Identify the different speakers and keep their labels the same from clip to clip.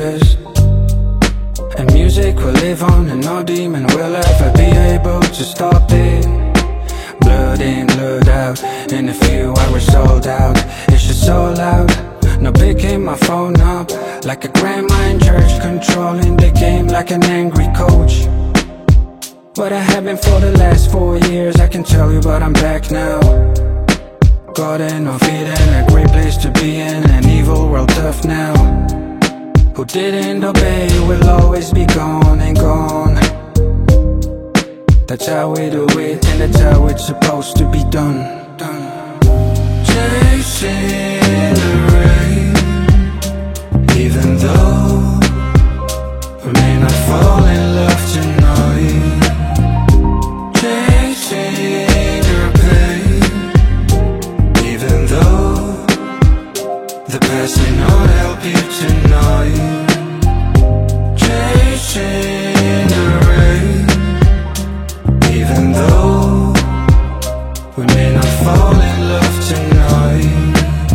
Speaker 1: interest. And music will live on, and no demon will ever be able to stop it. Blood in, blood out, in a few hours sold out. It's just so loud, no picking my phone up. Like a grandma in church, controlling the game like an angry coach. What I have been for the last 4 years, I can tell you, but I'm back now. Garden of Eden, a great place to be in, an evil world tough now. Who didn't obey will always be gone and gone. That's how we do it, and that's how it's supposed to be done. Chasing the rain, even though we may not fall in love tonight. Chasing your pain, even though the past may not help you tonight. Chasing the rain, even though we may not fall in love tonight.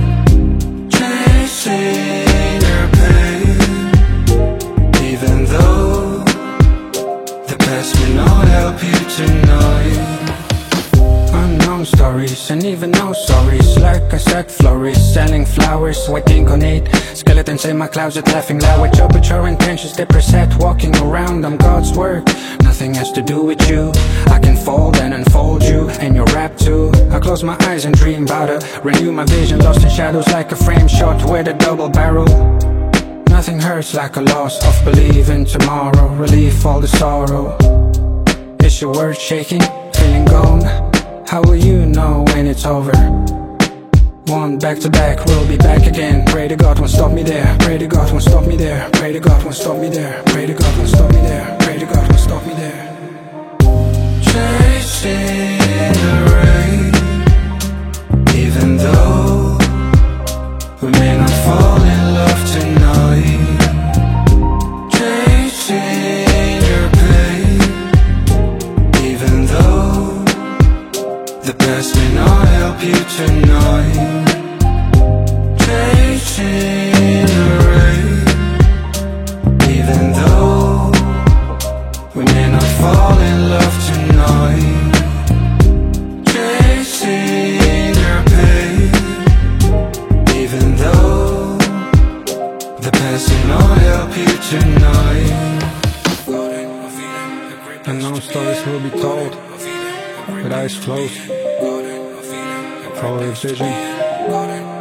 Speaker 1: Chasing your pain, even though the past may not help you tonight. Unknown stories and even no sorries, like I said, florists selling flowers, waiting on it. Skeletons in my closet laughing loud with your mature intentions. They preset walking around, I'm God's work. Nothing has to do with you. I can fold and unfold you, and your rap too. I close my eyes and dream about it. Renew my vision, lost in shadows like a frame shot with a double barrel. Nothing hurts like a loss of belief in tomorrow. Relief all the sorrow. Is your word shaking? Feeling gone? How will you know when it's over? One back to back, we'll be back again. Pray to God won't stop me there. Pray to God won't stop me there. Pray to God won't stop me there. Pray to God won't stop me there. Pray to God won't stop me there. Chasing the rain, even though we may not fall in love tonight. Chasing your pain, even though the past may not help you tonight. Chasing the rain, even though we may not fall in love tonight. Chasing your pain, even though the past may not help you tonight. Unknown stories will be told with eyes closed. Follow your vision.